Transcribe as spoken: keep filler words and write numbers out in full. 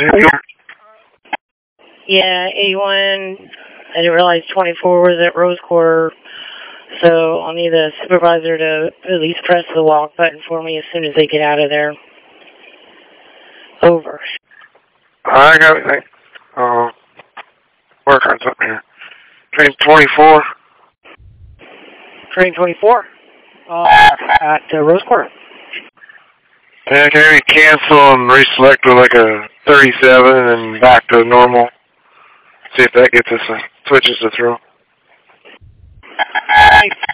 Yeah, eighty-one. I didn't realize twenty-four was at Rose Quarter, so I'll need the supervisor to at least press the walk button for me as soon as they get out of there. Over. I got it. Uh, work on something here. Train twenty-four. Train twenty-four? Uh, at uh, Rose Quarter. Yeah, can maybe cancel and reselect with like a thirty-seven and back to normal. See if that gets us, uh, switches us through. Thanks.